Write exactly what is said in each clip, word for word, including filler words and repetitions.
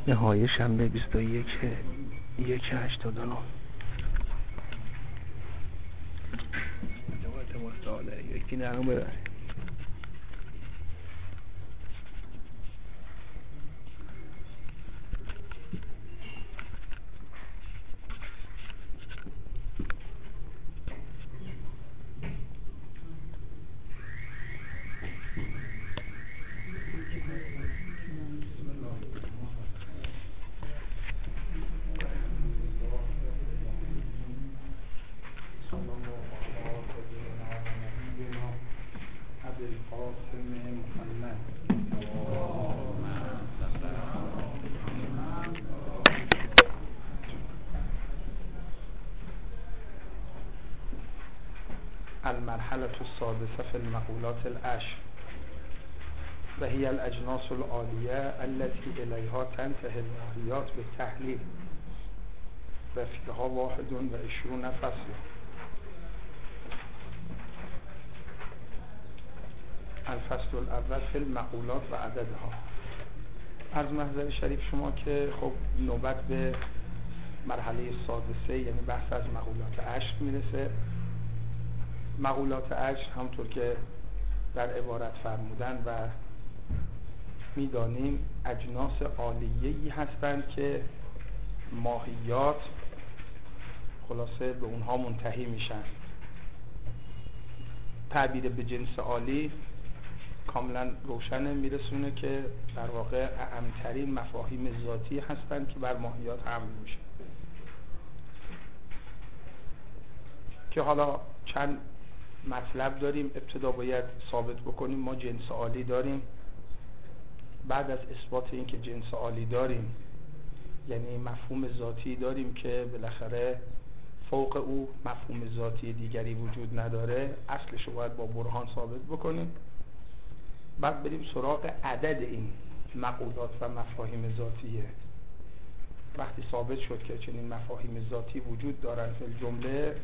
نهایه شنبه بیست و یک یک هشتاد و نه. جواب مستعاله یکی نرم ببره. المرحلة السادسة في المقولات العشر وهي الأجناس العالية التي إليها تنتهي الماهيات بالتحليل وفيها واحد وعشرون فصل. الفصل الأول في المقولات و عددها. از محضر شریف شما که خب نوبت به مرحله سادسه یعنی بحث از مقولات عشر میرسه. مقولات عشر همطور که در عبارت فرمودن و میدانیم اجناس عالیه‌ای هستند که ماهیات خلاصه به اونها منتهی میشن. تعبیر به جنس عالی کاملا روشنه، میرسونه که در واقع اعمترین مفاهیم ذاتی هستند که بر ماهیات حمل میشه. که حالا چند مطلب داریم. ابتدا باید ثابت بکنیم ما جنس عالی داریم. بعد از اثبات این که جنس عالی داریم یعنی مفهوم ذاتی داریم که بالاخره فوق او مفهوم ذاتی دیگری وجود نداره، اصلش رو باید با برهان ثابت بکنیم. بعد بریم سراغ عدد این مقولات و مفاهیم ذاتیه. وقتی ثابت شد که چنین مفاهیم ذاتی وجود دارن فی الجمله،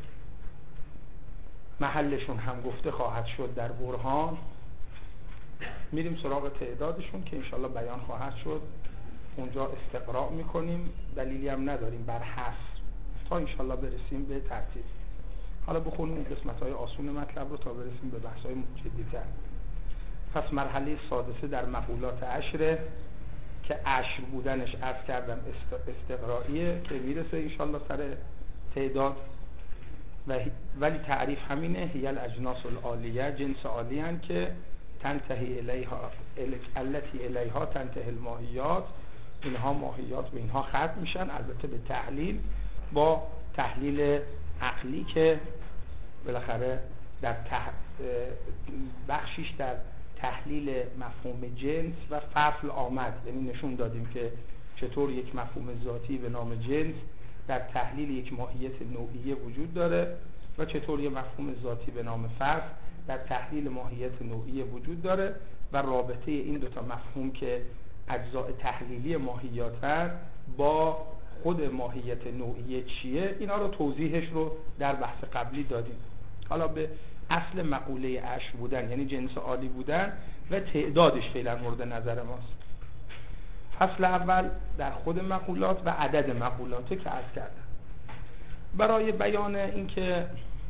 محلشون هم گفته خواهد شد در برهان، میریم سراغ تعدادشون که انشالله بیان خواهد شد. اونجا استقراء میکنیم، دلیلی هم نداریم بر حصر تا انشالله برسیم به ترتیب. حالا بخونیم اون قسمت های آسون مطلب رو تا برسیم به بحث های جدی‌تر. پس مرحله سادسه در مقولات عشره که عشر بودنش عرض کردم استقرائیه که میرسه انشالله سر تعداد. ولی تعریف همینه، هی الاجناس العالیه، جنس عالی هن که تنتهی الیها التي الیها تنتهی الماهیات، اینها ماهیات به اینها ختم میشن، البته به تحلیل، با تحلیل عقلی که بالاخره در تح... بخشیش در تحلیل مفهوم جنس و فصل آمد. یعنی نشون دادیم که چطور یک مفهوم ذاتی به نام جنس در تحلیل یک ماهیت نوعیه وجود داره و چطور یک مفهوم ذاتی به نام فصل در تحلیل ماهیت نوعیه وجود داره و رابطه این دوتا مفهوم که اجزاء تحلیلی ماهیات هست با خود ماهیت نوعیه چیه، اینا رو توضیحش رو در بحث قبلی دادیم. حالا به اصل مقوله عشر بودن یعنی جنس عالی بودن و تعدادش فعلا مورد نظر ماست. فصل اول در خود مقولات و عدد مقولاته که عرض کردم. برای بیان اینکه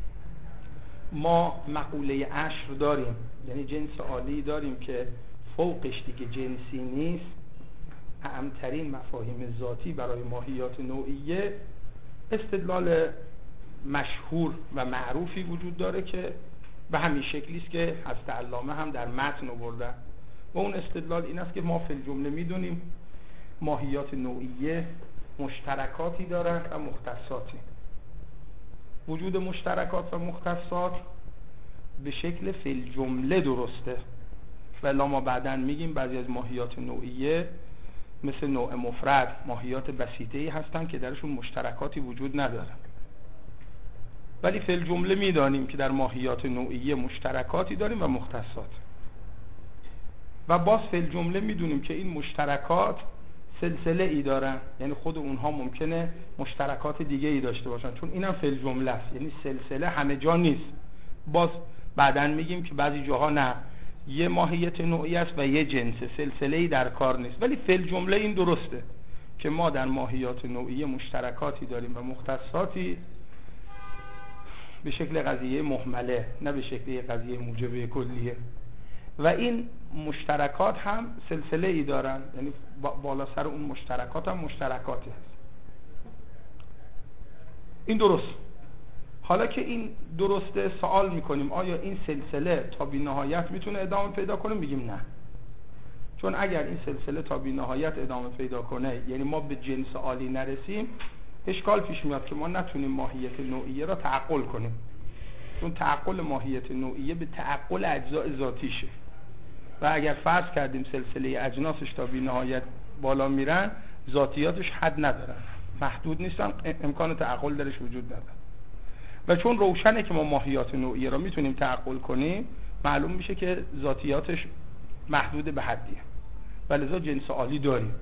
ما مقوله عشر داریم یعنی جنس عالی داریم که فوقش دیگه جنسی نیست، اعمترین مفاهیم ذاتی برای ماهیات نوعیه، استدلال مشهور و معروفی وجود داره که به همین شکلی است که حضرت علامه هم در متن آوردن. و اون استدلال این است که ما فی الجمله میدونیم ماهیات نوعیه مشترکاتی دارند و مختصاتی. وجود مشترکات و مختصات به شکل فی الجمله درسته، ولی ما بعداً میگیم بعضی از ماهیات نوعیه مثل نوع مفرد ماهیات بسیطه‌ای هستند که درشون مشترکاتی وجود ندارن. ولی فی الجمله میدانیم که در ماهیات نوعیه مشترکاتی داریم و مختصات. و باز فی الجمله میدونیم که این مشترکات سلسله ای دارن، یعنی خود اونها ممکنه مشترکات دیگه ای داشته باشن، چون اینم فی الجمله است، یعنی سلسله همه جا نیست. باز بعداً میگیم که بعضی جاها نه، یه ماهیت نوعی است و یه جنس، سلسله ای در کار نیست. ولی فی الجمله این درسته که ما در ماهیات نوعیه مشترکاتی داریم و مختصاتی به شکل قضیه مهمله، نه به شکل قضیه موجبه کلیه. و این مشترکات هم سلسله ای دارن، یعنی بالا سر اون مشترکات هم مشترکاتی هست. این درست. حالا که این درسته، سوال میکنیم آیا این سلسله تا بی نهایت میتونه ادامه پیدا کنه؟ میگیم نه. چون اگر این سلسله تا بی نهایت ادامه پیدا کنه، یعنی ما به جنس عالی نرسیم، اشکال پیش میاد که ما نتونیم ماهیت نوعیه را تعقل کنیم. چون تعقل ماهیت نوعیه به تعقل اجزاء ذاتیشه و اگر فرض کردیم سلسله اجناسش تا بی نهایت بالا میرن، ذاتیاتش حد ندارن، محدود نیستن، امکان تعقل درش وجود نداره. و چون روشنه که ما ماهیات نوعیه را میتونیم تعقل کنیم، معلوم میشه که ذاتیاتش محدود به حدیه و لذا جنس عالی داریم.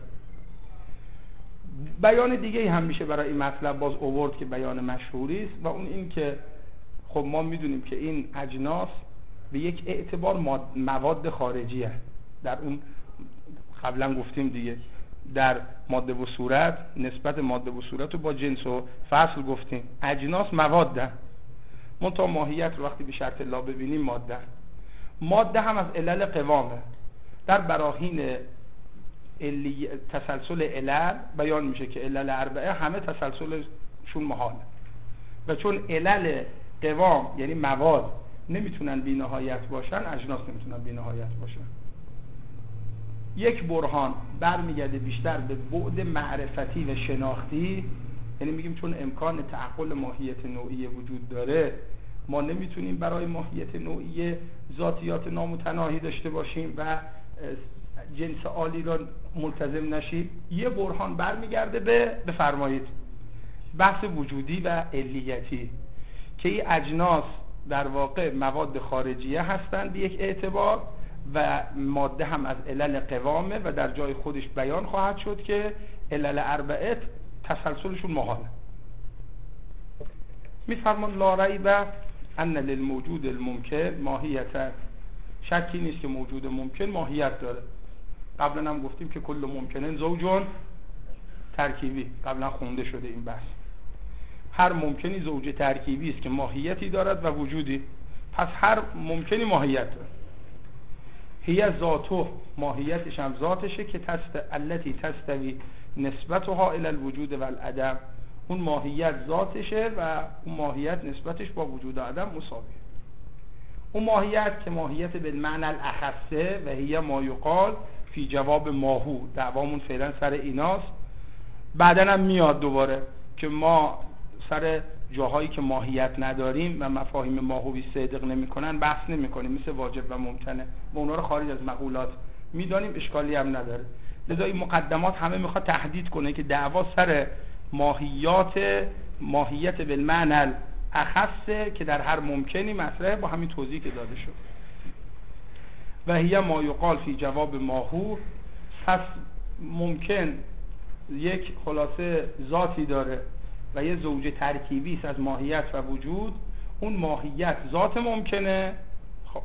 بیان دیگه هم میشه برای این مطلب باز آورد که بیان مشهوری است، و اون این که خب ما میدونیم که این اجناس به یک اعتبار مواد خارجیه. در اون قبلا گفتیم دیگه، در ماده و صورت نسبت ماده و صورت رو با جنس و فصل گفتیم. اجناس مواد، منتها ماهیت رو وقتی به شرط لا ببینیم ماده. ماده هم از علل قوامه. در براهین علی تسلسل علل بیان میشه که علل اربعه همه تسلسلشون محاله، و چون علل قوام یعنی مواد نمیتونن بی نهایت باشن، اجناس نمیتونن بی نهایت باشن. یک برهان برمیگرده بیشتر به بعد معرفتی و شناختی، یعنی میگیم چون امکان تعقل ماهیت نوعیه وجود داره، ما نمیتونیم برای ماهیت نوعیه ذاتیات نامتناهی داشته باشیم و جنس عالی را ملتزم نشیم. یه برهان برمیگرده به بفرمایید بحث وجودی و علیتی، که این اجناس در واقع مواد خارجیه هستند به یک اعتبار، و ماده هم از علل قوامه و در جای خودش بیان خواهد شد که علل اربعه تسلسلشون محاله. میفرمان لا ریب ان للموجود الممکن ماهیت، شکی نیست که موجود ممکن ماهیت داره. قبلا هم گفتیم که کل ممکنن زوجون ترکیبی، قبلا خونده شده این بحث. هر ممکنی زوج ترکیبی است که ماهیتی دارد و وجودی، پس هر ممکنی ماهیت داره. هی ذاته، ماهیتش هم ذاتشه که تست التی تستوی نسبتها الی الوجود و العدم، اون ماهیت ذاتشه و اون ماهیت نسبتش با وجود و عدم مساویه. اون ماهیت که ماهیت بالمعنی الاخصه و هی ما یقال فی جواب ماهو، دعوامون فعلا سر ایناست. بعدن هم میاد دوباره که ما سر جاهایی که ماهیت نداریم و مفاهیم ماهوی صدق نمی کنن بحث نمی کنیم، مثل واجب و ممتنع، و اونا رو خارج از مقولات میدانیم، اشکالی هم نداره. لذا این مقدمات همه میخواد تهدید کنه که دعوا سر ماهیات ماهیت بالمعنی اخصه که در هر ممکنی مطرحه، با همین توضیح که داده شد. و هی ما یقال فی جواب ماهو، پس ممکن یک خلاصه ذاتی داره و یه زوج ترکیبی است از ماهیت و وجود، اون ماهیت ذات ممکنه. خب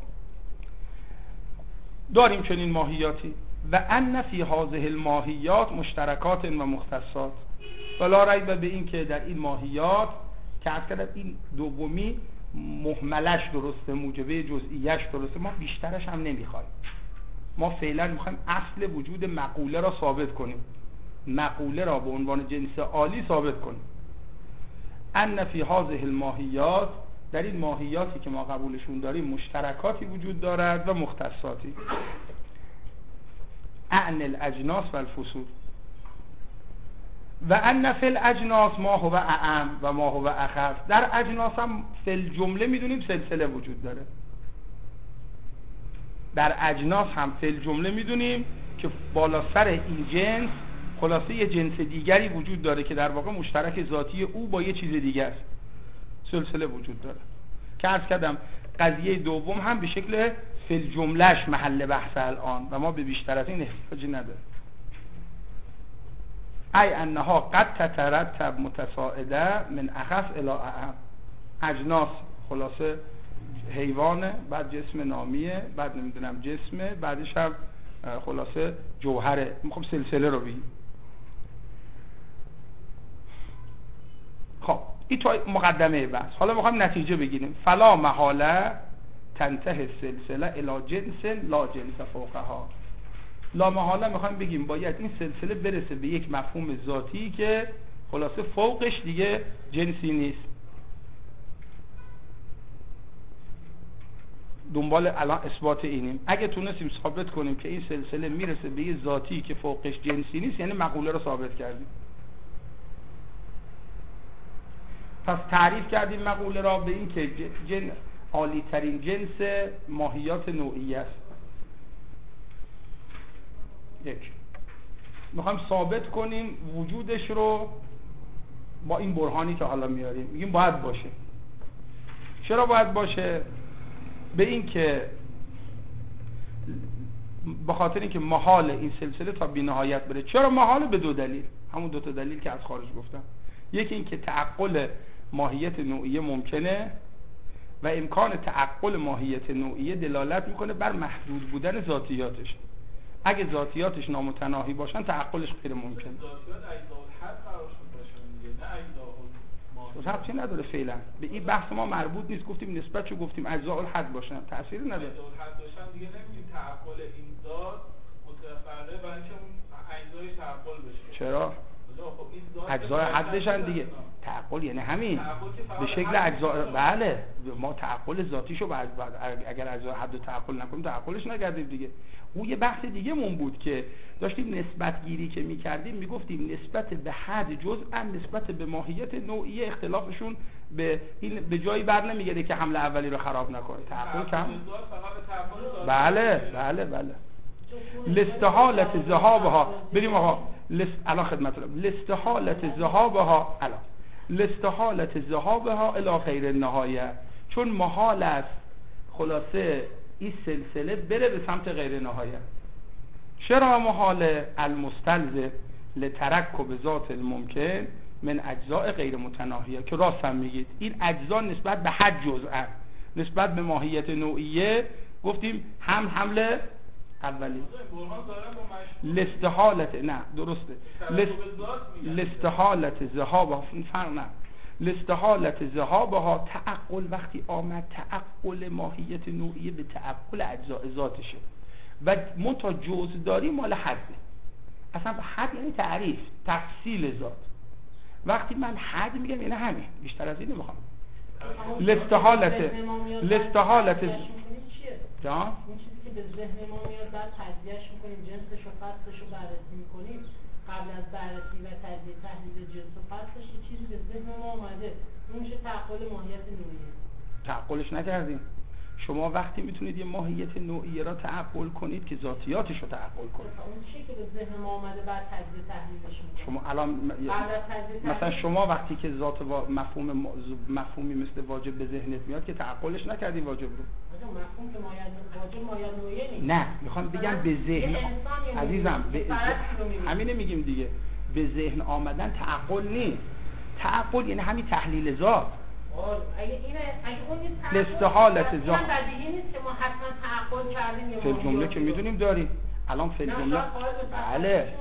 داریم چنین ماهیاتی. و ان فی هذه الماهیات مشترکات و مختصات، ولا ریب به این که در این ماهیات که عرض کردم این دومی محملش درسته، موجبه جزئیش درسته، ما بیشترش هم نمیخوایم. ما فعلا میخوایم اصل وجود مقوله را ثابت کنیم، مقوله را به عنوان جنس عالی ثابت کنیم. ان فی هذه الماهیات، در این ماهیاتی که ما قبولشون داریم مشترکاتی وجود دارد و مختصاتی. اعن الاجناس و الفصول. و ان فی الاجناس ما هو اعم و ما هو اخف، در اجناس هم فی الجمله میدونیم سلسله وجود داره. در اجناس هم فی الجمله میدونیم که بالا سر این جنس خلاصه یه جنس دیگری وجود داره که در واقع مشترک ذاتی او با یه چیز دیگه است، سلسله وجود داره. که عرض کردم قضیه دوم هم به شکل فی الجملهش محل بحث الان و ما به بیشتر از این احتیاجی نداره. ای انها قد تترتب متصاعده من اخف الی اعم. اجناس خلاصه حیوانه، بعد جسم نامیه، بعد نمیدونم جسمه، بعدش هم خلاصه جوهره. میخوام سلسله رو بگیم. خب این تا مقدمه بحث. حالا میخوایم نتیجه بگیریم. فلا محاله تنتهی سلسله الی جنس لا جنس فوقها. لا محاله میخوایم بگیم باید این سلسله برسه به یک مفهوم ذاتی که خلاصه فوقش دیگه جنسی نیست. دنبال الان اثبات اینیم. اگه تونستیم ثابت کنیم که این سلسله میرسه به یه ذاتی که فوقش جنسی نیست، یعنی مقوله رو ثابت کردیم. پس تعریف کردیم مقوله را به این که جن عالی ترین جنس ماهیات نوعی است. یک میخوایم ثابت کنیم وجودش رو با این برهانی که حالا میاریم. میگیم باید باشه. چرا باید باشه؟ به این که به خاطر اینکه محال این سلسله تا بی نهایت بره. چرا محال؟ به دو دلیل، همون دو تا دلیل که از خارج گفتم. یکی این که تعقل ماهیت نوعیه ممکنه و امکان تعقل ماهیت نوعیه دلالت میکنه بر محدود بودن ذاتیاتش. اگه ذاتیاتش نامتناهی باشن تعقلش غیر ممکنه. ذاتیات اجزاء الحد قرار شد باشن دیگه، نه اجزاء الماهیه. ربطی نداره فعلا. به این بحث ما مربوط نیست. گفتیم نسبتشو گفتیم اجزاء الحد باشن، تأثیری نداره. اجزاء الحد باشن دیگه نمیگیم تعقل این ذات متفرقه برای اینکه اون اجزای تعقل بشه. چرا؟ اجزای حدشن دیگه. تعقل یعنی همین به شکل اجزا. بله ما تعقل ذاتیشو بعد اگر اجزای حد تعقل نکنیم تعقلش نکردیم دیگه. اون یه بحث دیگه مون بود که داشتیم نسبت گیری که میکردیم، میگفتیم نسبت به حد جزء نسبت به ماهیت نوعیه اختلافشون به این به جایی بر نمیگرده که حمله اولی رو خراب نکنه. تعقل کم. بله بله بله. لاستحالت ذهابها. بریم آقا لست الان خدمت رو لاستحالت ذهابها الان لاستحالت ذهابها الی غیر النهایه. چون محال است خلاصه این سلسله بره به سمت غیر نهایه. چرا محاله؟ المستلزم لترکب ذات الممکن من اجزاء غیر متناهیه. که راست هم میگید این اجزا نسبت به حد جزء نسبت به ماهیت نوعیه گفتیم هم حمله اولی لاستحالت نه درسته لاستحالت ذهابها فرق نه لاستحالت ذهابها تعقل وقتی آمد تعقل ماهیت نوعیه به تعقل اجزاء ذاتشه و منتها جزءداری مال حده. اصلا حد یعنی تعریف تفصیل ذات. وقتی من حد میگم یعنی همین، بیشتر از این نمیخوام. لاستحالت لاستحالت جان که به ذهن ما میاد بعد تجزیهش میکنیم، جنسش و فصلش رو بررسی میکنیم. قبل از بررسی و تجزیه تحلیل جنس و فصلش یه چیزی به ذهن ما اومده، اون میشه تعقل ماهیت نوعیه. تعقلش نکردیم. شما وقتی میتونید یه ماهیت نوعیه را تعقل کنید که ذاتیاتش رو تعقل کنید. اون چیزی که به ذهن ما اومده بعد تجزیه تحلیلش میکنیم. شما الان مثلا شما وقتی که ذات و مفهوم مفهومی مثل واجب به ذهنت میاد که تعقلش نکردین واجب رو. مفهوم که واجب ماهیت نوعیه نیست. نه میخوام بگم به ذهن عزیزم به همینه میگیم دیگه. به ذهن آمدن تعقل نیست. تعقل یعنی همین تحلیل ذات. اگه اینه اگه اون نیست لاستحالت ذات بدیهی نیست که ما حتما تعقل کردیم یا فعل جمله که میدونیم داریم الان فعل جمله بله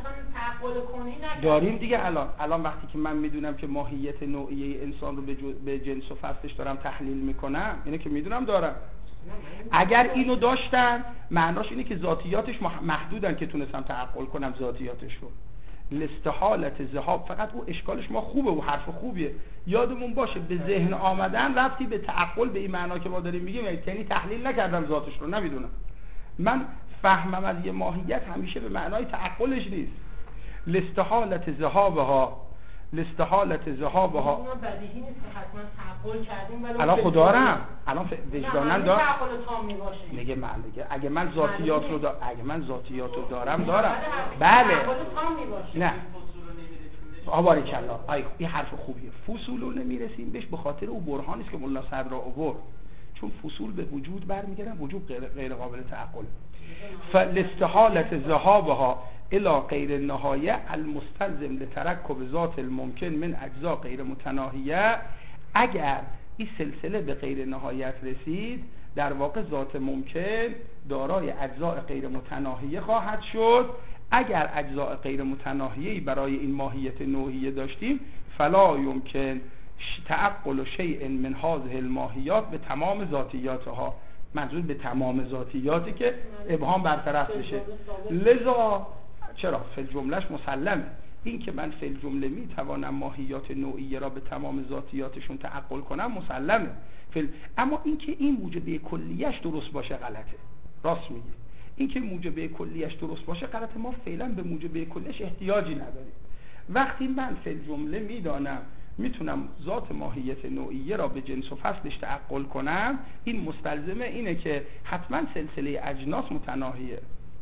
داریم دیگه. الان الان وقتی که من میدونم که ماهیت نوعیه انسان رو به, به جنس و فصلش دارم تحلیل میکنم، اینه که میدونم دارم. اگر اینو داشتن معناش اینه که ذاتیاتش محدودن که تونستم تعقل کنم ذاتیاتش رو. لاستحالت ذهاب فقط او اشکالش ما خوبه و حرف خوبیه، یادمون باشه به ذهن آمدن رفتی به تعقل به این معنا که ما داریم میگیم، یعنی تحلیل نکردم ذاتش رو نمیدونم. من فهمم از یه ماهیت همیشه به معنای تعقلش نیست. لاستحالت ذهابها لاستحالت ذهابها اون بدیهی نیست که حتما تعقل کردیم ولی الان خدا دارم الان وجدانن دارم تعقل تام میباشه. میگه من دیگه اگه من ذاتیات رو دا... اگه من ذاتیات رو دارم دارم بله تعقل تام میباشه. نه آباری کلا آی این حرف خوبیه. فصول رو نمیرسیم بهش به خاطر او برهانی است که مولا صدر آورد، چون فصول به وجود برمیگردن، وجود غیر, غیر قابل تعقل. فالاستحالت ذهابها الی غیر النهایه المستلزم لترکب ذات الممکن من اجزاء غیر متناهیه. اگر این سلسله به غیر نهایت رسید در واقع ذات ممکن دارای اجزاء غیر متناهیه خواهد شد. اگر اجزاء غیر متناهیه‌ای برای این ماهیت نوعیه داشتیم فلا یمکن تعقل شیء من هذه الماهیات به تمام ذاتیاتها، منظور به تمام ذاتیاتی که ابهام برطرف بشه. لذا چرا فی الجملهش مسلمه، این که من فی الجمله میتوانم ماهیات نوعیه را به تمام ذاتیاتشون تعقل کنم مسلمه، فی... اما این که این موجبه کلیش درست باشه غلطه. راست میگه، این که موجبه کلیش درست باشه غلطه. ما فعلا به موجبه کلیش احتیاجی نداریم. وقتی من فی الجمله میدانم میتونم ذات ماهیت نوعیه را به جنس و فصلش تعقل کنم، این مستلزمه اینه که حتما سلسله اجناس متناهیه.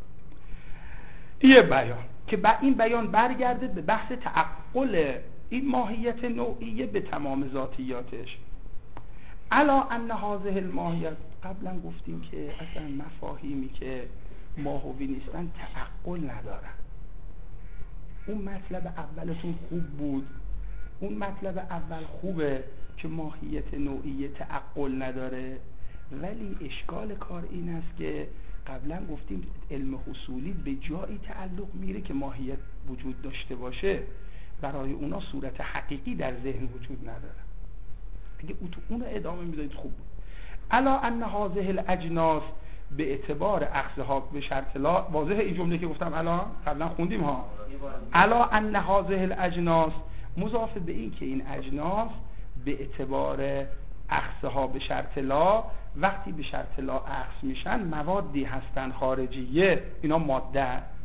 یه بیان که با این بیان برگرده به بحث تعقل این ماهیت نوعیه به تمام ذاتیاتش. الا ان هذه الماهیت، قبلا گفتیم که اصلا مفاهیمی که ماهوی نیستن تعقل ندارن. اون مطلب اولتون خوب بود، اون مطلب اول خوبه که ماهیت نوعیه تعقل نداره، ولی اشکال کار این است که قبلا گفتیم علم حصولی به جایی تعلق میره که ماهیت وجود داشته باشه، برای اونا صورت حقیقی در ذهن وجود نداره. اگه اون ادامه میدادید خوب بود. الا ان هذه الاجناس به اعتبار اخذها به شرط لا، واضحه این جمله که گفتم الان قبلا خوندیم ها. الا ان هذه الاجناس مضاف به این که این اجناس به اعتبار اخذها به شرط لا، وقتی به شرط لا اخذ میشن موادی هستن خارجیه، اینا ماده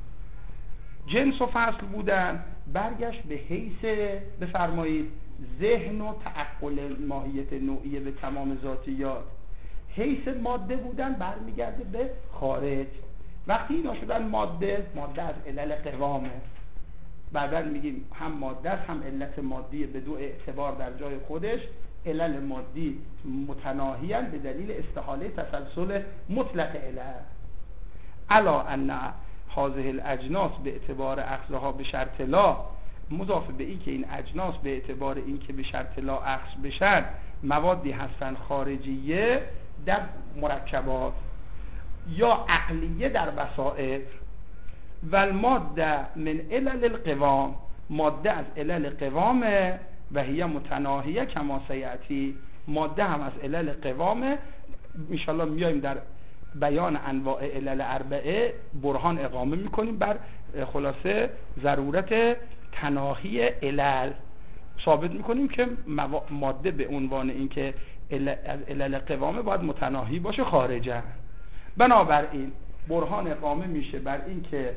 جنس و فصل بودن، برگشت به حیث بفرمایید ذهن و تعقل ماهیت نوعیه به تمام ذاتیات، حیث ماده بودن برمیگرده به خارج. وقتی اینا شدن ماده، ماده از علل قوامه، بعدا میگیم هم ماده است هم علت مادی به دو اعتبار در جای خودش، علل مادی متناهیان به دلیل استحاله تسلسل مطلق علل. الا ان هذه الاجناس به اعتبار اخذها به شرط لا، مضاف به این که این اجناس به اعتبار این که به شرط لا اخذ بشن موادی هستن خارجیه در مرکبات یا عقلیه در وسائط، و الماده من علل القوام، ماده از علل قوامه، و هی متناهیه کما سیاتی، ماده هم از علل قوامه. انشالله میایم در بیان انواع علل اربعه برهان اقامه میکنیم بر خلاصه ضرورت تناهی علل، ثابت میکنیم که ماده به عنوان این که از علل قوامه باید متناهی باشه خارجه. بنابراین برهان اقامه میشه بر این که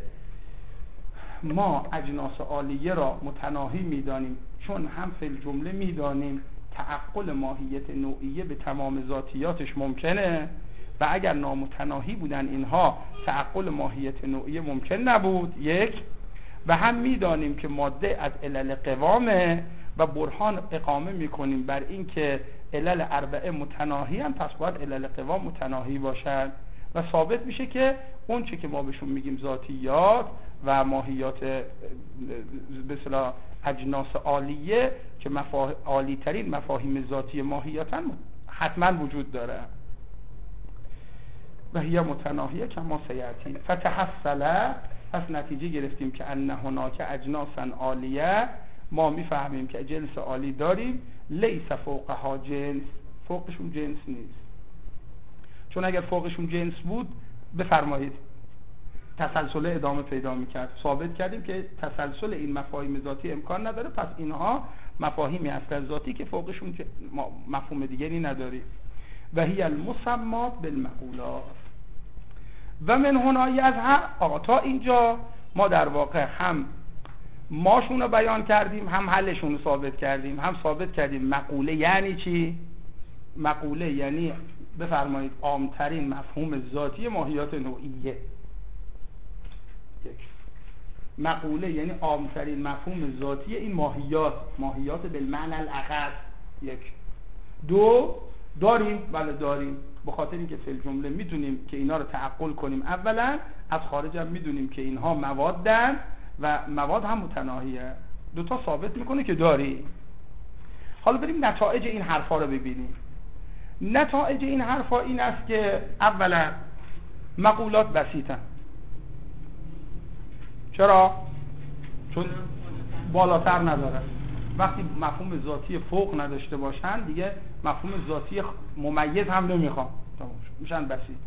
ما اجناس عالیه را متناهی میدانیم، چون هم فی الجمله میدانیم تعقل ماهیت نوعیه به تمام ذاتیاتش ممکنه، و اگر نامتناهی بودن اینها تعقل ماهیت نوعیه ممکن نبود. یک، و هم میدانیم که ماده از علل قوامه و برهان اقامه میکنیم بر این که علل اربعه متناهی هم، پس باید علل قوام متناهی باشد، و ثابت میشه که اون چه که ما بهشون میگیم ذاتیات و ماهیات به اصطلاح اجناس عالیه که مفاه... عالی ترین مفاهیم ذاتی ماهیتن حتما وجود داره. و هی متناهیه کما سیاتی فتحصل، پس نتیجه گرفتیم که ان هناک اجناسا عالیه، ما میفهمیم که جنس عالی داریم، لیس فوقها جنس، فوقشون جنس نیست، چون اگر فوقشون جنس بود بفرمایید تسلسل ادامه پیدا میکرد. ثابت کردیم که تسلسل این مفاهیم ذاتی امکان نداره، پس اینها مفاهیمی هستن ذاتی که فوقشون مفهوم دیگری نداری. و هی المسمات بالمقولات. و من هنا یظهر، آقا تا اینجا ما در واقع هم ماشون رو بیان کردیم، هم حلشون رو ثابت کردیم، هم ثابت کردیم مقوله یعنی چی. مقوله یعنی بفرمایید عامترین مفهوم ذاتی ماهیات نوعیه. یک، مقوله یعنی عامترین مفهوم ذاتی این ماهیات، ماهیات بالمعنی الاخص. یک. دو، داریم، بله داریم، به خاطر اینکه فی الجمله میدونیم که اینا رو تعقل کنیم، اولا از خارج هم میدونیم که اینها موادن و مواد هم متناهیه. دو تا ثابت میکنه که داری. حالا بریم نتایج این حرفا رو ببینیم. نتایج این حرفا این است که اولا مقولات بسیطن. چرا؟ چون بالاتر نداره. وقتی مفهوم ذاتی فوق نداشته باشن دیگه مفهوم ذاتی ممیز هم نمیخوام، میشن بسیط.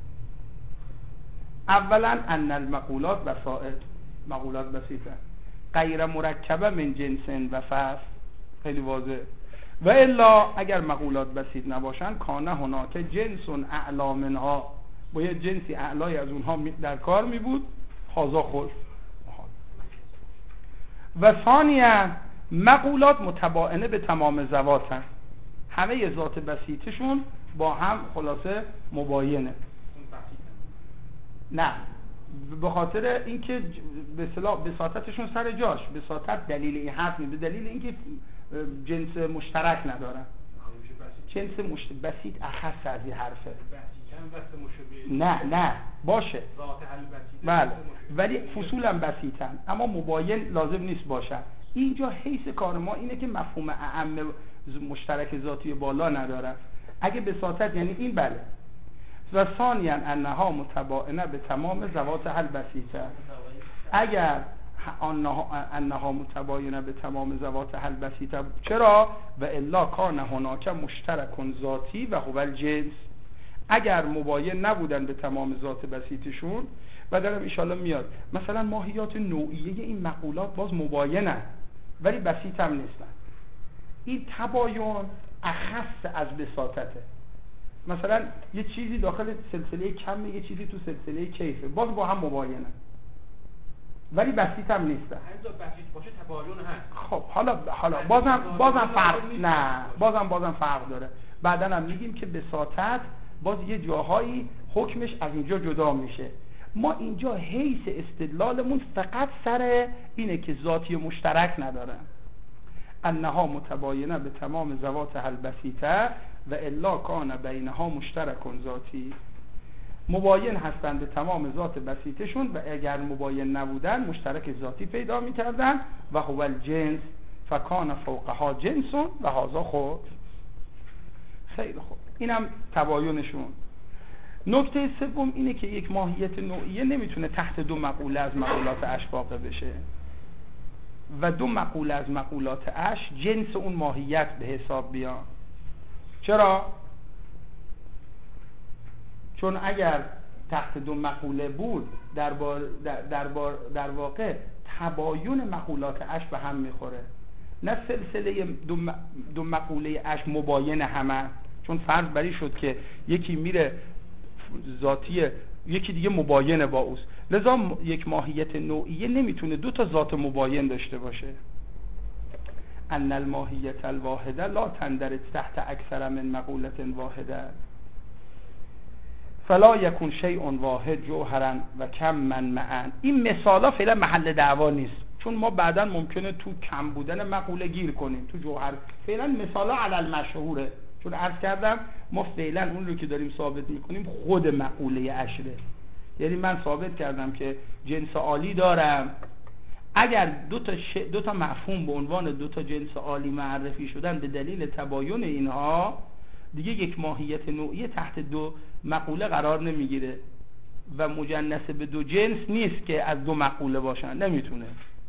اولا ان المقولات وسائط، مقولات بسیطه، غیر مرکبه من جنس و فصل، خیلی واضح. و الا اگر مقولات بسیط نباشن کانه هناک جنس اعلا منها، باید جنسی اعلای از اونها در کار می بود، هازا خلف. و ثانیا مقولات متباینه به تمام ذواتن، همه ذات بسیطشون با هم خلاصه مباینه. نه به خاطر اینکه به اصطلاح بساطتشون سر جاش، بساطت دلیل این حرف نیست، به دلیل اینکه جنس مشترک ندارن. جنس مشت... بسیط اخص از این حرفه. نه نه باشه بله، ولی فصولا بسیطن اما مباین لازم نیست باشن. اینجا حیث کار ما اینه که مفهوم اعم مشترک ذاتی بالا ندارن. اگه بساطت یعنی این بله. و ثانیا انها متباینه به تمام ذوات البسیطه، اگر انها متباینه به تمام ذوات البسیطه، چرا؟ و الا کان هناک مشترک ذاتی و هو الجنس، اگر مباین نبودن به تمام ذات بسیطشون، و درم انشالله میاد مثلا ماهیات نوعیه این مقولات باز مباینن ولی بسیط هم نیستن. این تباین اخص از بساطته. مثلا یه چیزی داخل سلسله کمه، یه چیزی تو سلسله کیفه، باز با هم مباینن ولی بسیط هم نیستن. همینطور بسیط باشه تباین هست. خب حالا حالا بازم بازم فرق نه بازم بازم فرق داره. بعداً هم میگیم که بساطت باز یه جاهایی حکمش از اینجا جدا میشه. ما اینجا حیث استدلالمون فقط سر اینه که ذاتی مشترک ندارن. انها متباینه به تمام ذوات البسیطه و الا کان بینها مشترک ذاتی، مباین هستن به تمام ذات بسیطشون و اگر مباین نبودن مشترک ذاتی پیدا میکردن و هو الجنس فکان فوقها جنس و هذا خود. خیلی خوب، اینم تباینشون. نکته سوم اینه که یک ماهیت نوعیه نمیتونه تحت دو مقوله از مقولات اش واقع بشه و دو مقوله از مقولات اش جنس اون ماهیت به حساب بیان. چرا؟ چون اگر تحت دو مقوله بود در, بار در, در, بار در واقع تباین مقولات اش به هم میخوره، نه سلسله دو, دو مقوله اش مباین همه. چون فرض بری شد که یکی میره ذاتیه یکی دیگه مباینه با اوست، لذا یک ماهیت نوعیه نمیتونه دو تا ذات مباین داشته باشه. ان الماهیت الواحده لا تندرج تحت اکثر من مقولت واحده فلا یکون شیء واحد جوهرا و کم من معا. این مثالا فعلا محل دعوا نیست، چون ما بعدا ممکنه تو کم بودن مقوله گیر کنیم تو جوهر. فعلا مثالا علی المشهوره، چون عرض کردم ما فعلا اون رو که داریم ثابت میکنیم خود مقوله اشره. یعنی من ثابت کردم که جنس عالی دارم، اگر دو تا ش... دو تا مفهوم به عنوان دو تا جنس عالی معرفی شدن به دلیل تباین اینها، دیگه یک ماهیت نوعی تحت دو مقوله قرار نمیگیره و مجنس به دو جنس نیست که از دو مقوله باشن، نمیتونه.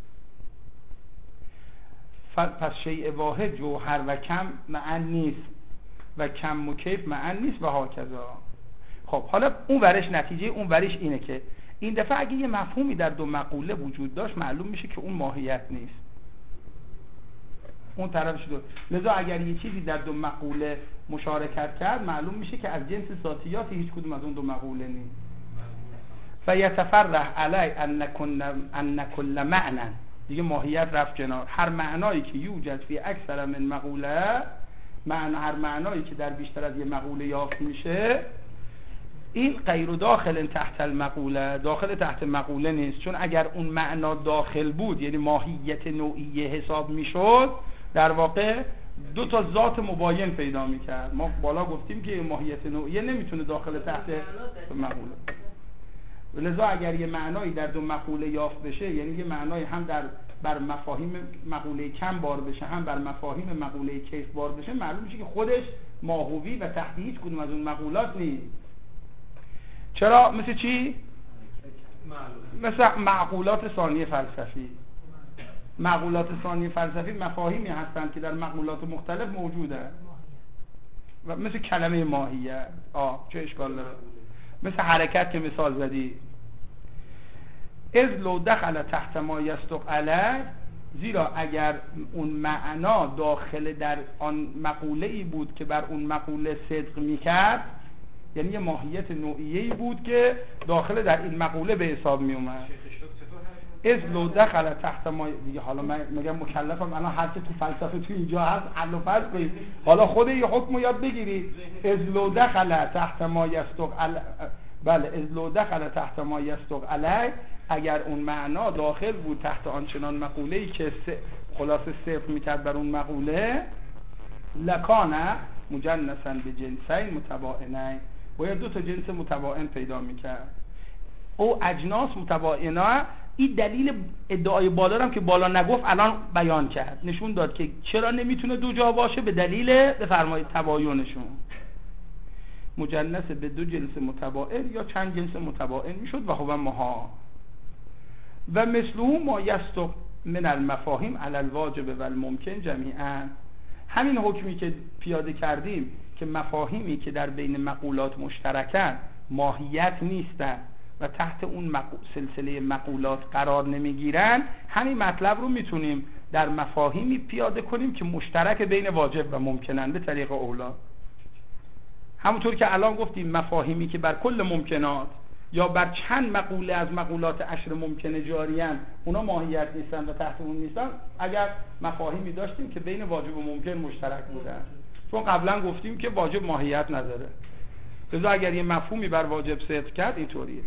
پس شیء واحد جوهر و کم معن نیست و کم و کیف معن نیست و هاکذا. خب حالا اون ورش نتیجه اون ورش اینه که این دفعه اگه یه مفهومی در دو مقوله وجود داشت معلوم میشه که اون ماهیت نیست، اون طرفش دو. لذا اگر یه چیزی در دو مقوله مشارکت کرد معلوم میشه که از جنس ذاتیات هیچ کدوم از اون دو مقوله نیست. فیتفرح علی ان کل معنی، دیگه ماهیت رفت کنار. هر معنایی که یوجد فی اکثر من مقوله، معنی هر معنایی که در بیشتر از یه مقوله یافت میشه، این غیر داخل تحت المقوله، داخل تحت مقوله نیست. چون اگر اون معنا داخل بود یعنی ماهیت نوعیه حساب میشد، در واقع دو تا ذات مباین پیدا میکرد. ما بالا گفتیم که ماهیت نوعیه نمیتونه داخل تحت مقوله. لذا اگر یه معنایی در دو مقوله یافت بشه، یعنی یه معنایی هم در بر مفاهیم مقوله کم بار بشه هم بر مفاهیم مقوله کیف بار بشه، معلوم میشه که خودش ماهوی و تحت هیچ کدوم از اون مقولات نیست. چرا؟ مثل چی؟ مثل معقولات ثانی فلسفی. مقولات ثانی فلسفی مفاهیمی هستند که در مقولات مختلف موجوده و مثل کلمه ماهیت. آه چه اشکال داره؟ مثل حرکت که مثال زدی. از لو دخل تحت ما یصدق علیه، زیرا اگر اون معنا داخل در آن مقوله ای بود که بر اون مقوله صدق میکرد، یعنی یه ماهیت نوعیه‌ای بود که داخل در این مقوله به حساب می اومد. از لو دخل تحت ما، دیگه حالا من میگم مکلفم الان هر چه تو فلسفه تو اینجا هست حل و فصل کنید، حالا خود یه حکم یاد بگیرید. از لو دخل تحت ما یصدق علی، بله از لو دخل تحت ما یصدق علی، اگر اون معنا داخل بود تحت آنچنان مقوله‌ای که خلاصه صدق میکرد بر اون مقوله، لکانه مجنسا به جنسین متباینین، باید دو تا جنس متباین پیدا میکرد. او اجناس متباینه. این دلیل ادعای بالا هم که بالا نگفت الان بیان کرد، نشون داد که چرا نمیتونه دو جا باشه، به دلیل بفرمایید تباینشون. مجنس به دو جنس متباین یا چند جنس متباین میشد و هو مها و مثله ما یصدق من المفاهیم علی الواجب و الممکن جمیعا. همین حکمی که پیاده کردیم که مفاهیمی که در بین مقولات مشترکن ماهیت نیستن و تحت اون مقو... سلسله مقولات قرار نمیگیرن، همین مطلب رو میتونیم در مفاهیمی پیاده کنیم که مشترک بین واجب و ممکنن به طریق اولا. همونطور که الان گفتیم مفاهیمی که بر کل ممکنات یا بر چند مقوله از مقولات عشر ممکنه جاریان، اونا ماهیت نیستن و تحت اون نیستن، اگر مفاهیمی داشتیم که بین واجب و ممکن مشترک بودن، چون قبلا گفتیم که واجب ماهیت نداره، لذا اگر یه مفهومی بر واجب صدق کرد اینطوریه.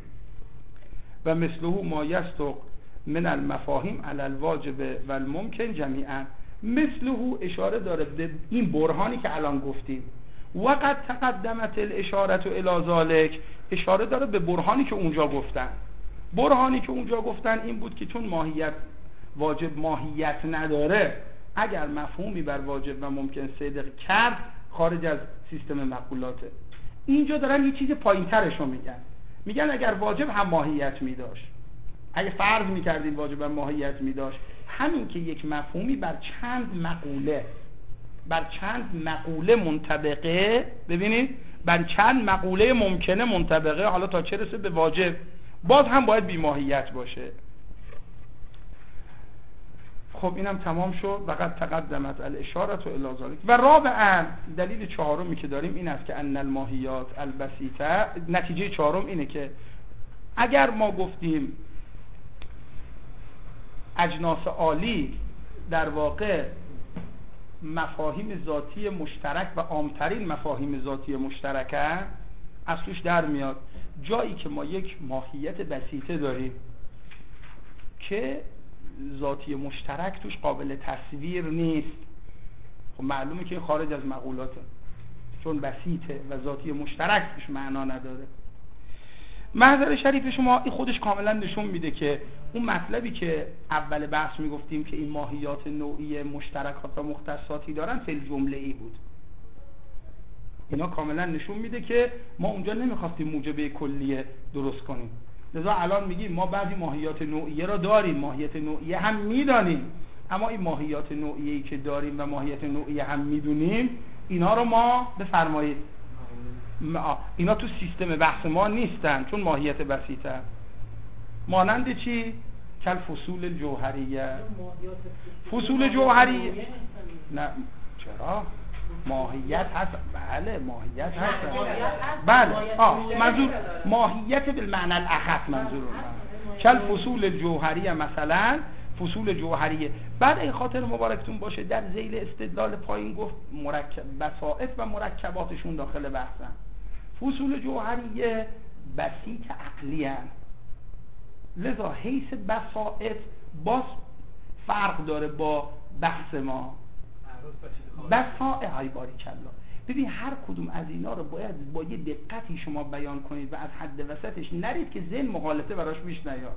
و مثله ما یصدق من المفاهیم علی الواجب و الممکن جمیعا. مثله اشاره داره به این برهانی که الان گفتیم. وقد تقدمت الاشاره الی ذلک، اشاره داره به برهانی که اونجا گفتن. برهانی که اونجا گفتن این بود که چون ماهیت واجب ماهیت نداره، اگر مفهومی بر واجب و ممکن صدق کرد خارج از سیستم مقولاته. اینجا دارن یه چیز پایین‌ترش رو میگن، میگن اگر واجب هم ماهیت میداشت، اگه فرض میکردین واجب هم ماهیت میداشت، همین که یک مفهومی بر چند مقوله بر چند مقوله منطبقه، ببینید بر چند مقوله ممکنه منطبقه، حالا تا چه رسه به واجب، باز هم باید بی ماهیت باشه. خب اینم تمام شد. وقد تقدمت الاشاره الی ذلک. و رابعا دلیل چهارمی که داریم این است که ان الماهیات البسیطه، نتیجه چهارم اینه که اگر ما گفتیم اجناس عالی در واقع مفاهیم ذاتی مشترک و عامترین مفاهیم ذاتی مشترکن، از توش در میاد جایی که ما یک ماهیت بسیطه داریم که ذاتی مشترک توش قابل تصویر نیست، خب معلومه که خارج از مقولاته، چون بسیطه و ذاتی مشترک توش معنا نداره. محضر شریف شما این خودش کاملا نشون میده که اون مطلبی که اول بحث میگفتیم که این ماهیات نوعی مشترکات و مختصاتی دارن فی الجمله ای بود. اینا کاملا نشون میده که ما اونجا نمیخواستیم موجبه کلیه درست کنیم، لذا الان میگیم ما بعضی ماهیات نوعیه را داریم، ماهیت نوعیه هم میدانیم، اما این ماهیات نوعیه‌ای که داریم و ماهیت نوعیه هم میدونیم، اینا رو ما بفرمایید اینا تو سیستم بحث ما نیستن، چون ماهیت بسیطه. مانند چی؟ کل فصول الجوهریه. فصول جوهریه نه چرا؟ ماهیت هست، بله ماهیت هست، بله آه منظور ماهیت بالمعنی الاخص منظور من. کل فصول الجوهریه مثلا، فصول جوهریه. بعد این خاطر مبارکتون باشه در ذیل استدلال پایین گفت مرکب بسائط و مرکباتشون داخل بحثن. فصول جوهریه بسیط عقلی هن، لذا حیث بسائط باز فرق داره با بحث ما. بسائط های باری کلا، ببین هر کدوم از اینا رو باید با یه دقتی شما بیان کنید و از حد وسطش نرید که ذهن مغالطه براش پیش نیاد.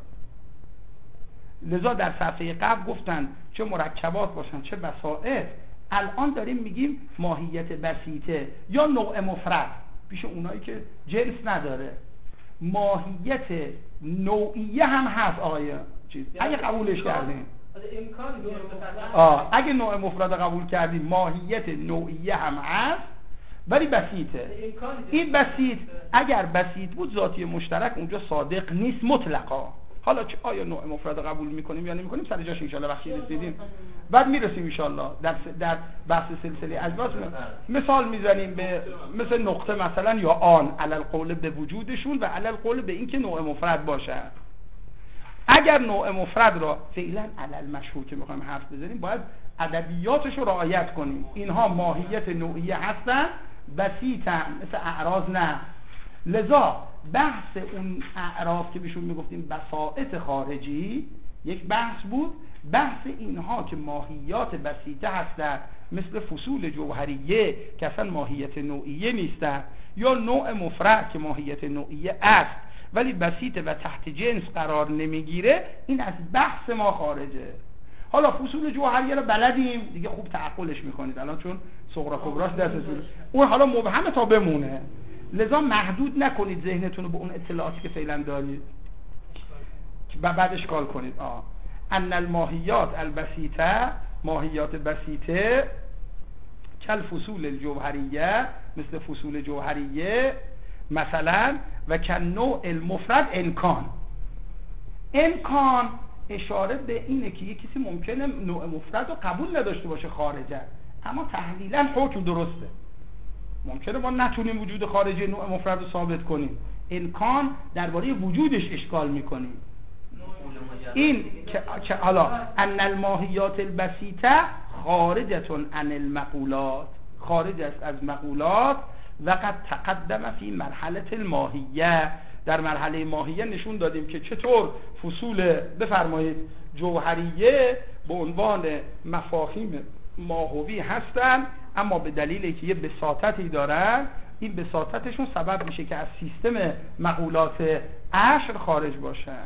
لذا در صفحه قبل گفتن چه مرکبات باشن چه بسائط، الان داریم میگیم ماهیت بسیطه یا نوع مفرد پیش اونایی که جنس نداره. ماهیت نوعیه هم هست آقای چیز اگه قبولش کردیم امکان دو آه اگه نوع مفرد قبول کردیم ماهیت نوعیه هم هست ولی بسیطه. این بسیط اگر بسیط بود ذاتی مشترک اونجا صادق نیست مطلقا. حالا چه آیا نوع مفرد قبول میکنیم یا نمیکنیم سر جاش ان شاء الله وقتی رسیدیم بعد میرسیم ان شاء الله در در بحث سلسله اجناس مثال میزنیم به مثل نقطه مثلا یا آن علی القول به وجودشون و علی القول به اینکه نوع مفرد باشه. اگر نوع مفرد را فعلا علی المشهور که میخوایم حرف بزنیم باید ادبیاتش رو رعایت کنیم. اینها ماهیت نوعیه هستن بسیطن مثل اعراض نه. لذا بحث اون اعراض که بهشون میگفتیم بساطت خارجی یک بحث بود. بحث اینها که ماهیات بسیطه هستن مثل فصول جوهریه که اصلا ماهیت نوعیه نیستن یا نوع مفرد که ماهیت نوعیه است ولی بسیطه و تحت جنس قرار نمیگیره، این از بحث ما خارجه. حالا فصول جوهریه رو بلدیم دیگه، خوب تعقلش میکنید الان چون صغرا کبراش دستتون اون حالا مبهمه تا بمونه. لذا محدود نکنید ذهنتون رو به اون اطلاعاتی که فعلا دارید و بعد اشکال کنید. آه ان الماهیات البسیطه، ماهیات بسیطه کل فصول الجوهریه مثل فصول جوهریه مثلا و کن نوع المفرد امکان. امکان اشاره به اینه که یک کسی ممکنه نوع مفرد رو قبول نداشته باشه خارجه اما تحلیلا حکم درسته. ممکنه ما نتونیم وجود خارجی نوع مفرد رو ثابت کنیم، امکان درباره وجودش اشکال میکنیم. این که حالا ان الماهیات البسیطه خارجتون عن المقولات، خارج است از مقولات و قد تقدم فی مرحله الماهیه، در مرحله ماهیه نشون دادیم که چطور فصول بفرمایید جوهریه به عنوان مفاهیم ماهوی هستن اما به دلیل که یه بساطتی دارن این بساطتشون سبب میشه که از سیستم مقولات عشر خارج باشن.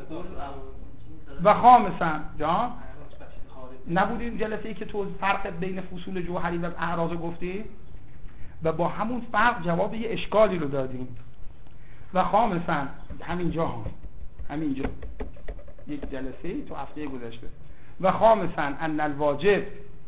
و خامسا جان نبودیم جلسه ای که تو فرق بین فصول جوهری و اعراض گفتی و با همون فرق جواب یه اشکالی رو دادیم. و خامسا همینجا هم همینجا یک جلسه تو هفته گذشته. و خامسا ان الواجب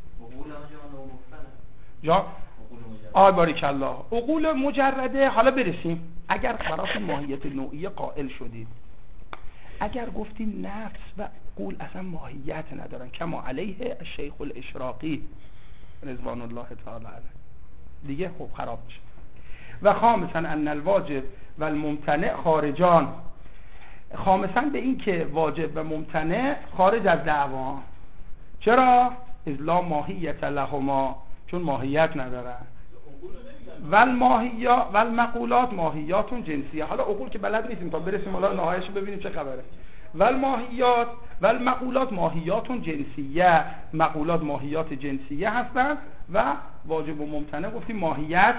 جا آی باریک الله عقول مجرده. حالا برسیم اگر برای ماهیت نوعی قائل شدید، اگر گفتیم نفس و قول اصلا ماهیت ندارن کما علیه الشیخ الاشراقی رضوان الله تعالی علیه دیگه خب خراب میشه. و خامسا ان الواجب و الممتنع خارجان، خامسا به این که واجب و ممتنع خارج از دعوا. چرا؟ اذ لا ماهیت لهما، چون ماهیت ندارن. ول ماهیا ول مقولات ماهیاتون جنسیه. حالا عقول که بلد نیستیم تا برسیم حالا نهایتش ببینیم چه خبره. ول ماهیات ول مقولات ماهیاتون جنسیه، مقولات ماهیات جنسیه هستن و واجب و ممتنع گفتیم ماهیت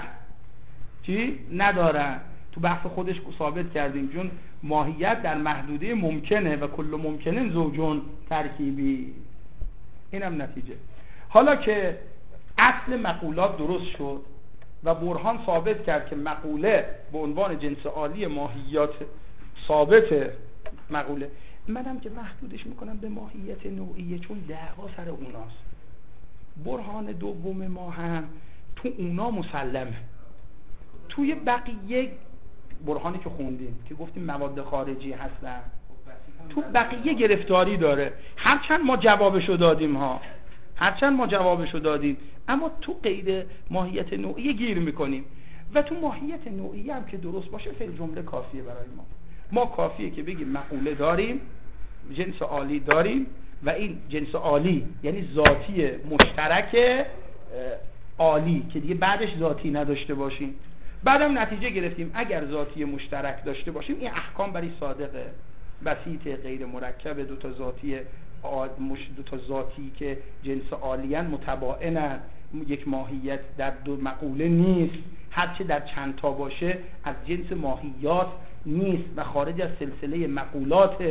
چی ندارن. تو بحث خودش ثابت کردیم چون ماهیت در محدوده ممکنه و کل ممکنه زوجون ترکیبی. اینم نتیجه. حالا که اصل مقولات درست شد و برهان ثابت کرد که مقوله به عنوان جنس عالی ماهیات ثابت مقوله، منم که محدودش میکنم به ماهیت نوعیه چون دعوا سر اوناست. برهان دوم ما هم تو اونا مسلمه. توی بقیه برهانی که خوندیم که گفتیم مواد خارجی هستن تو بقیه گرفتاری داره. هرچند ما جوابشو دادیم ها هرچند ما جوابشو دادیم اما تو غیر ماهیت نوعیه گیر میکنیم و تو ماهیت نوعیه هم که درست باشه فعل جمله کافیه برای ما. ما کافیه که بگیم مقوله داریم، جنس عالی داریم و این جنس عالی یعنی ذاتی مشترک عالی که دیگه بعدش ذاتی نداشته باشیم. بعدم نتیجه گرفتیم اگر ذاتی مشترک داشته باشیم این احکام برای صادقه. بسیط غیر مرکب دو تا ذاتی دو تا ذاتی که جنس عالیان متباینن، یک ماهیت در دو مقوله نیست، هرچه در چند تا باشه از جنس ماهیات نیست و خارج از سلسله مقولات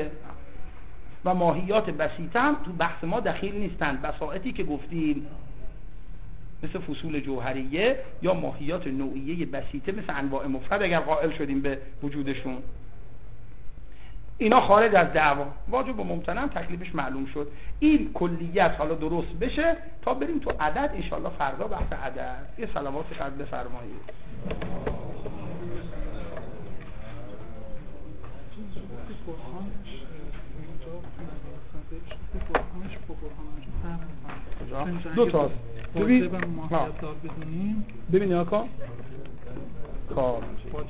و ماهیات بسیطه هم تو بحث ما دخیل نیستن. بساطی که گفتیم مثل فصول جوهریه یا ماهیات نوعیه بسیطه مثل انواع مفرد اگر قائل شدیم به وجودشون. اینا خارج از دعوا. واجب و ممتنع تکلیفش معلوم شد. این کلیت حالا درست بشه تا بریم تو عدد. ان شاءالله فردا بحث عدد. یه صلوات قد بفرمایید. دو تا ببین ببین یا کن کار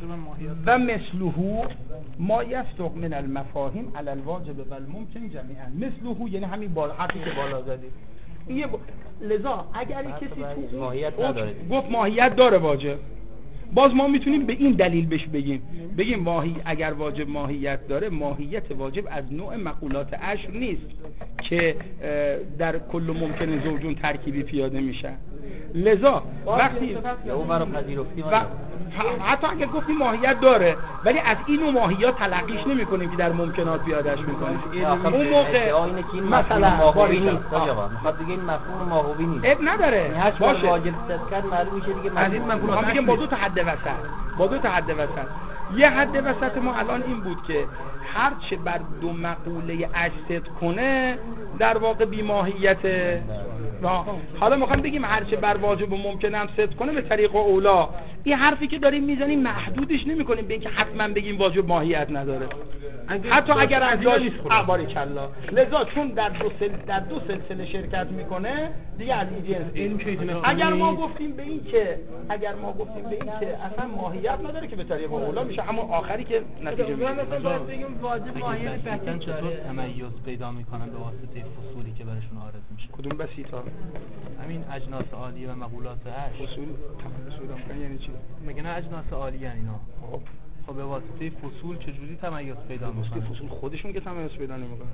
و مثله ما یستق من المفاهیم علی الواجب و الممکن جمیعا. مثله یعنی همین بالا حرفی که بالا زدی. این با... لذا اگر کسی تو ماهیت نداره گفت ماهیت داره واجب، باز ما میتونیم به این دلیل بهش بگیم بگیم ماهی اگر واجب ماهیت داره، ماهیت واجب از نوع مقولات عشر نیست که در کل ممکن زوجون ترکیبی پیاده میشن. لذا وقتی اون برای پذیرفتی و حتی اگر گفتیم ماهیت داره ولی از این ماهیت تلقیش نمی کنیم که در ممکنات پیادهش میکنیم. اون موقع مثلا ماهوی نیست آقا، میخواد دیگه این مفهوم ماهوی نیست. اب نداره باشه واجب صدقت معلوم میشه دیگه. از این مفهوم میگم با دو تا حد وسط، با دو تا حد وسط. یه حد وسط ما الان این بود که هر چه بر دو مقوله اجسد کنه در واقع بی ماهیته. حالا میخوام بگیم هر چه بر واجب و ممکن هم صدق کنه به طریق اولا. این حرفی که داریم میزنیم محدودش نمیکنیم به اینکه حتما بگیم واجب ماهیت نداره، حتی اگر از جاش اخبار کلا. لذا چون در دو سل در دو سلسله شرکت میکنه دیگه از این جنس. اگر ما گفتیم به این که اگر ما گفتیم به این که اصلا ماهیت نداره که به طریق اولا میشه همون آخری که نتیجه میگیره. مثلا باید بگیم واجب ماهیت بحثن چطور تمیز پیدا میکنن به واسطه فصولی که براشون عارض میشه. کدوم بسیطا؟ همین اجناس عالیه و مقولات هشت. فصول فصول یعنی چی؟ میگن اجناس عالیه یعنی اینا. خب خب به واسطه فصول چجوری تمیز پیدا میکنن؟ فصول خودشون که تمیز پیدا نمیکنن.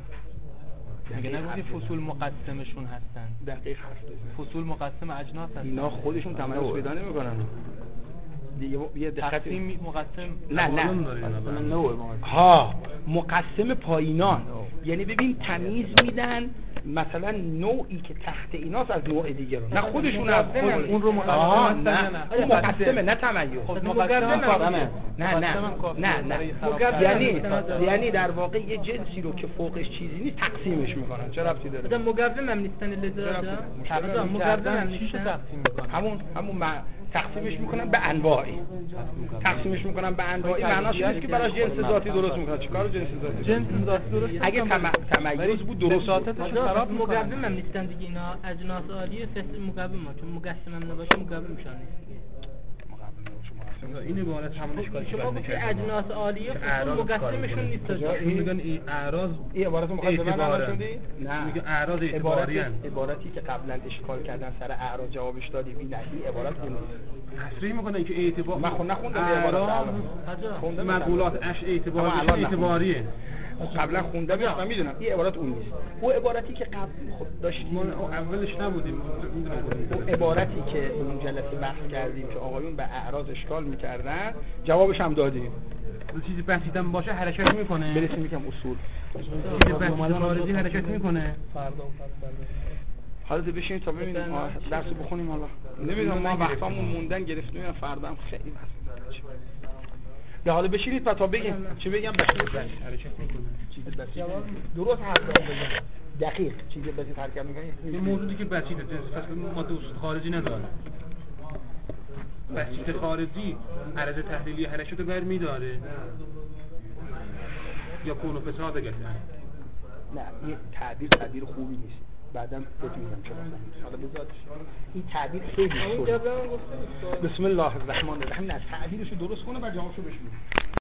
میگن نگفتی فصول مقسمشون هستن. دقیق حرف. فصول مقسم اجناس هستن. اینا خودشون تمیز پیدا نمیکنن. دیگه یه دقت تقسیم مقسم نه نه مثلا نوع ها مقسم پایینان. یعنی ببین تمیز میدن مثلا نوعی که تحت ایناست از نوع دیگه رو، نه خودشون از اون رو مقسم نه اون مقسمه نه تمیز. مقسمه نه نه نه نه یعنی یعنی در واقع یه جنسی رو که فوقش چیزی نیست تقسیمش میکنن. چه ربطی داره؟ مثلا مقوم هم نیستن لذا مقوم هم نیستن تقسیم میکنن. همون همون تقسیمش میکنن به انواعی. تقسیمش میکنن به انواعی معناش اینه که براش جنس ذاتی درست میکنن. چیکار جنس ذاتی؟ جنس ذاتی درست. اگه تمایز بود درست شاتتش خراب میکنن. مقوم هم نیستن دیگه اینا اجناس عالیه فصل مقوم ما چون مقسم هم نباشه مقوم میشن نیست. این عبارت همون اشکالی شما گفتید اجناس عالیه فصل مقسمشون نیست. میگن این اعراض این عبارت رو میخواد ببرن. نه میگه اعراض اعتباری ان. عبارتی که قبلا اشکال کردن سر اعراض جوابش دادیم. این این عبارت اون تصریح میکنن که اعتبار من خود نخوندم عبارت خوندم مقولات اش اعتباری اعتباریه. قبلا خوندم من میدونم این عبارت اون نیست. اون عبارتی که قبل خود داشتیم اولش نبودیم اون عبارتی که اون جلسه بحث کردیم که آقایون به اعراض اشکال میکردن جوابش هم دادیم. چیزی بحثیدن باشه حرکت میکنه. برسیم میگم اصول چیزی بحث خارجی حرکت میکنه. فردا حالا بشینید تا ببینیم درس بخونیم. حالا نمیدونم ما وقتامون موندن گرفتیم فردا هم خیلی بس. یا حالا بشینید تا بگیم چی بگم بسیط حرکت میکنه. چیز بسیط درست حرف بزنید. دقیق چیز بسیط حرکت میکنه. این موضوعی که بسیطه اصلا ماده اصول خارجی نداره. بسیط خارجی عرض تحلیلی حرکت رو برمی‌داره یا کون و فساد گفتن. نه این تعبیر تعبیر خوبی نیست. بعدم بهت میگم چرا. حالا بذار این تعبیر خیلی خوبه. بسم الله الرحمن الرحیم. نه تعبیرشو درست کنه بعد جوابشو بهش میدم.